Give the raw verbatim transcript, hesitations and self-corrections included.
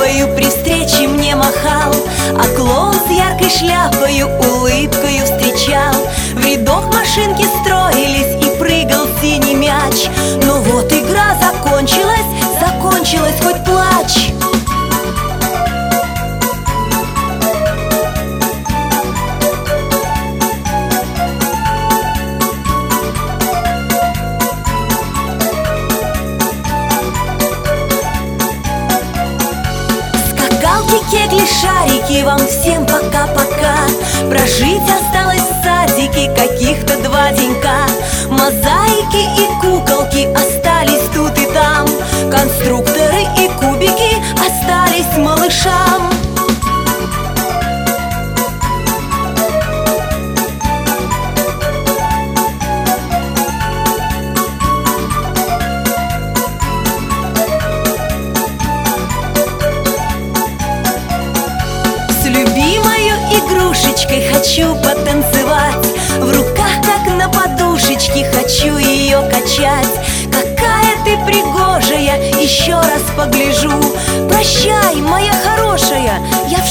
ручкою при встрече мне махал, а клоун с яркой шляпою улыбкою встречал. В рядок машинки строились и прыгал синий мяч. Но вот игра закончилась, закончилась, хоть плачь. Кегли, шарики, вам всем пока-пока. Прожить осталось в садике каких-то два денька. Мозаики и куколки остались тут и там. Конструкторы и кубики остались малышам. Игрушечкой хочу потанцевать, в руках как на подушечке хочу ее качать. Какая ты пригожая, еще раз погляжу. Прощай, моя хорошая, я в